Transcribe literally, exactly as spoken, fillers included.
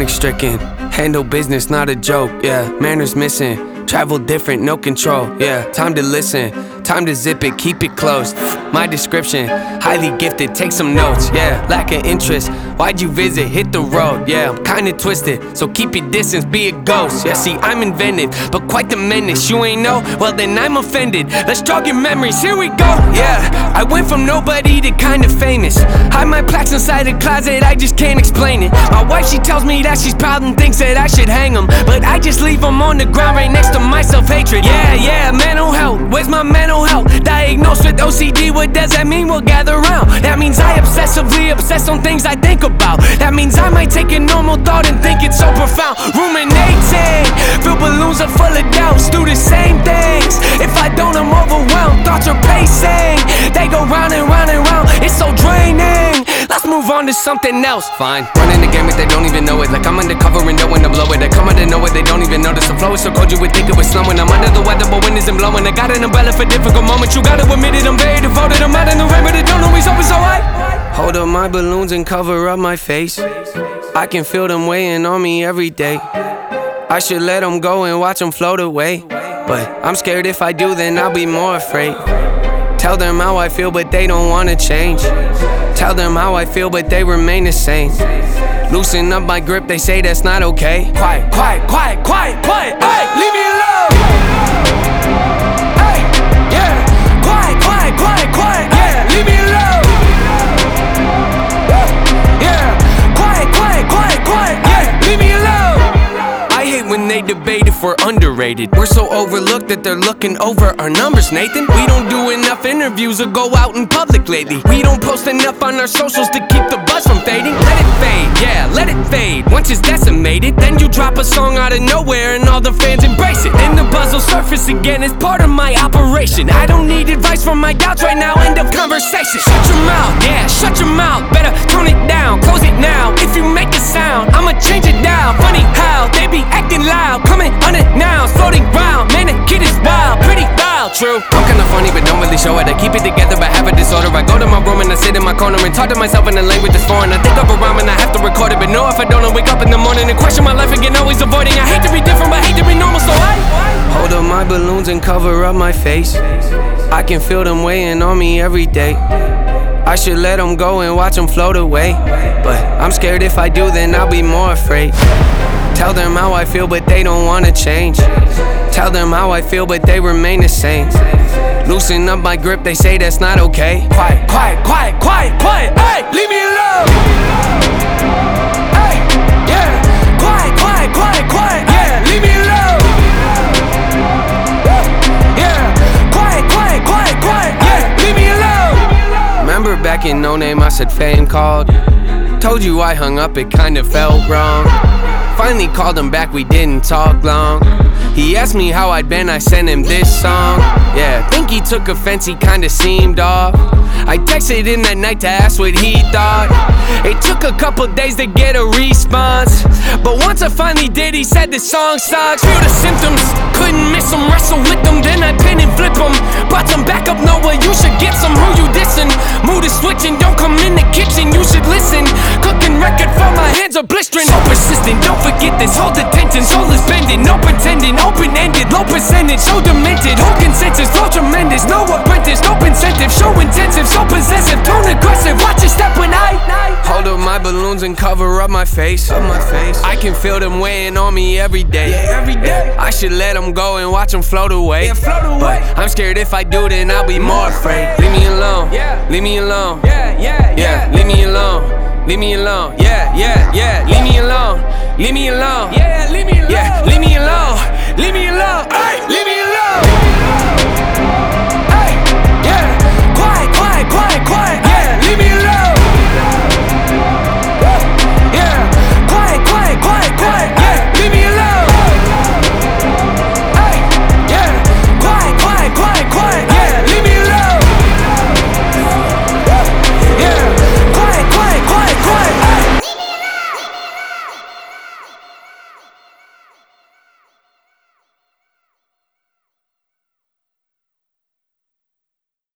panic stricken. Handle business, not a joke, yeah. Manners missing, travel different, no control, yeah. Time to listen, time to zip it, keep it close. My description, highly gifted, take some notes, yeah. Lack of interest, why'd you visit, hit the road, yeah. I'm kinda twisted, so keep your distance, be a ghost, yeah. See, I'm inventive, but quite the menace. You ain't know? Well then I'm offended. Let's jog your memories, here we go, yeah. I went from nobody to kinda famous. Hide my plaques inside a closet, I just can't explain it. My wife, she tells me that she's proud and thinks that I should hang them, but I just leave them on the ground right next to my self-hatred. Yeah, yeah, mental health, where's my mental health? Diagnosed with O C D, what does that mean? We'll gather round. That means I obsessively obsess on things I think about. That means I might take a normal thought and think it's so profound. Ruminating, fill balloons are full of doubts. Do the same things, if I don't I'm overwhelmed. Thoughts are pacing, they go round and round and round. It's so draining, let's move on to something else. Fine, running the game if they don't even know it. Like I'm undercover and know when to blow it. I come out of nowhere, they don't even notice. The flow is so cold you would think it was snowing. I'm under the weather but wind isn't blowing. I got an umbrella for difficult moments. You gotta admit it, I'm very devoted. I'm out in the rain but it don't always open so high. Hold up my balloons and cover up my face. I can feel them weighing on me every day. I should let them go and watch them float away, but I'm scared if I do then I'll be more afraid. Tell them how I feel but they don't wanna change. Tell them how I feel but they remain the same. Loosen up my grip, they say that's not okay. Quiet, quiet, quiet, quiet, quiet, hey, leave me alone. Hey, yeah, quiet, quiet, quiet, quiet, yeah, leave me alone. Yeah, quiet, quiet, quiet, quiet, yeah, leave me alone. I hate when they debate if we're underrated. We're so overlooked that they're looking over our numbers, Nathan. We don't do enough interviews or go out in public lately. We don't post enough on our socials to keep the buzz from fading. Let it fade, yeah, let it fade. Once it's decimated, then you drop a song out of nowhere and all the fans embrace it. Then the buzz will surface again, it's part of my operation. I don't need advice from my doubts right now, end of conversation. Shut your mouth, yeah, shut your mouth. Better tone it down, close it now. If you make a sound, I'ma change it down. Funny how they be acting loud, coming unannounced, floating round. Man, the kid is wild, pretty wild, true. I'm kinda funny but don't really show it. I keep it together but have a disorder. I go to my room and I sit in my corner and talk to myself in a language that's foreign. I think of a rhyme and I have to record it, but no, if I don't, I wake up in the morning and question my life again, always avoiding. I hate to be different but hate to be normal, so I hold up my balloons and cover up my face. I can feel them weighing on me every day. I should let them go and watch them float away, but I'm scared if I do then I'll be more afraid. Tell them how I feel but they don't wanna change. Tell them how I feel but they remain the same. Loosen up my grip, they say that's not okay. Quiet, quiet, quiet, quiet, quiet, hey, leave me alone. Hey, yeah, quiet, quiet, quiet, quiet, yeah, leave me alone. Yeah, quiet, quiet, quiet, quiet, yeah, leave me alone. Remember back in No Name I said fame called. Told you I hung up, it kinda felt wrong. Finally called him back, we didn't talk long. He asked me how I'd been, I sent him this song. Yeah, think he took offense, he kinda seemed off. I texted him that night to ask what he thought. It took a couple days to get a response, but once I finally did, he said the song sucks. Feel the symptoms, couldn't miss him, wrestle with them, then I pin and flip him. Brought some back up, Noah, you should get some. Who you dissing? Mood is switching, don't come in the kitchen, you should listen. Cooking record for my hands are blistering. So persistent, don't forget this, hold attention. Soul is bending, no pretending, open-ended, low percentage, so demented. Whole consensus, flow tremendous, no apprentice, no incentive, show intensive, so possessive, tone aggressive. Watch your step when I hold up my balloons and cover up my face. Up my face. I can feel them weighing on me every day. Yeah, every day. I should let them go and watch them float away. Yeah, float away. But I'm scared if I do, then I'll be more afraid. Leave me alone. Yeah. Leave me alone. Yeah, yeah, yeah. Leave me alone. Leave me alone. Yeah, yeah, yeah. Leave me alone. Leave me alone. Yeah, leave me alone. Yeah, leave me alone. Leave me alone.